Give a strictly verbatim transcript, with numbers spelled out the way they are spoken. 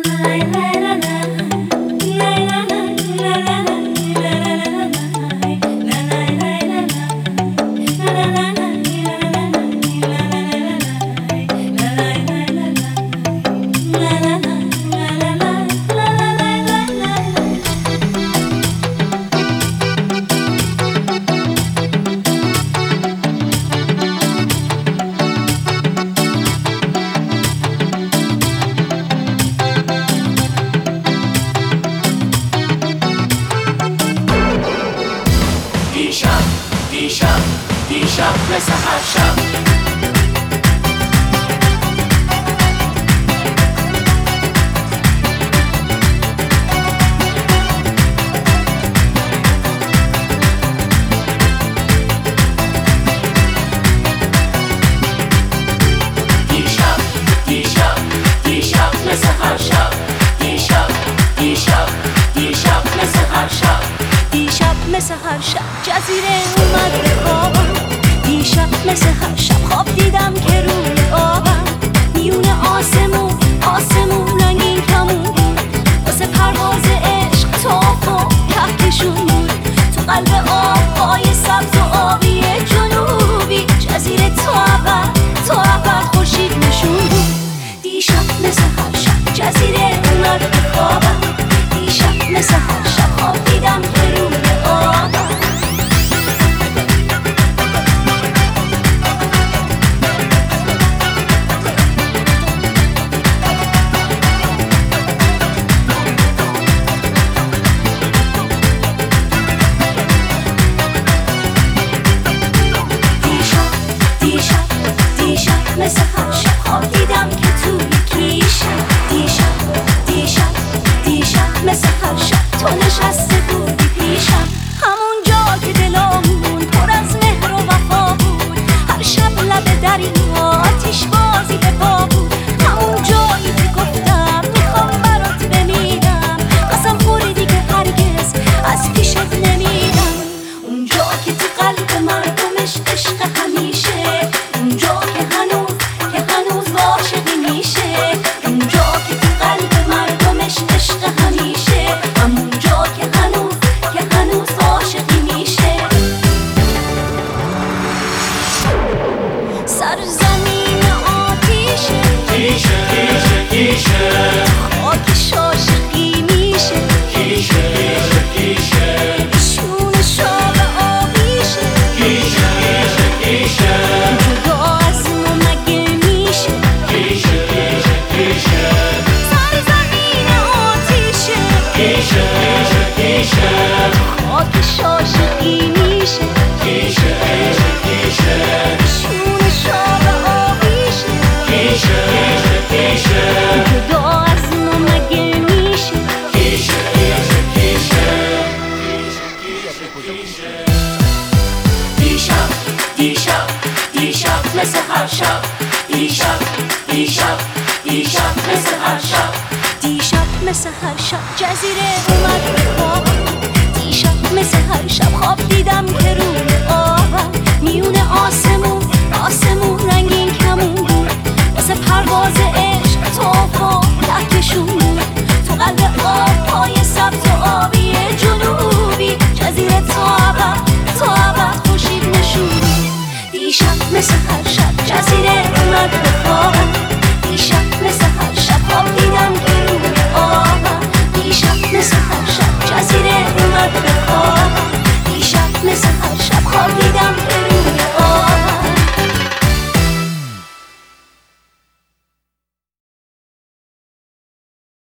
شب مثل هر شب دیشب دیشب دیشب مثل هر شب دیشب دیشب دیشب مثل هر شب دیشب مثل هر شب جزیره اومد به خوابم دیشب مثل هر شب خواب دیدم که روی آبم میون آسمون آسمون رنگین کمون بود واسه پرواز عشق تاف و کهکشون بود تو قلب آبهای سبز و آبی جنوبی جزیره تا ابد تا ابد خورشید نشون بود دیشب مثل هر شب جزیره اومد به خوابم دیشب مثل هر شب خواب دیدم که روی آبم مثل هر شب خواب دیدم که توی کیشه دیشب دیشب دیشب مثل هر شب تو نشسته بودی پیشم همون جا که دلامون پر از مهر و وفا بود هر شب لب دریا آتیش بازی به پا بود همون جایی که گفتم میخوام برات بمیرم قسم خوردی که هرگز از پیشت نمیرم اونجا که تو قلب مردمش عشق همیشه اونجا که هنوز سرزمین آتیشه کیشه کیشه کیشه خاکش عاشقی میشه کیشه کیشه کیشه شون شاب آبیشه کیشه کیشه کیشه جدا از ما مگه میشه کیشه کیشه کیشه سرزمین آتیشه کیشه کیشه کیشه خاکش عاشقی میشه کیشه کیشه کیشه شون شاب آبیشه کیشه کیشه کیشه جدا از ما مگه میشه کیشه کیشه کیشه کیشه دیشب دیشب دیشب مثل هر شب دیشب دیشب دیشب مثل هر شب دیشب مثل هر شب جزیره اومد به خوابم دیشب مثل هر شب خواب دیدم که روی آبم میون آسمون آسمون رنگین کمون بود واسه پرواز عشق تاف و کهکشون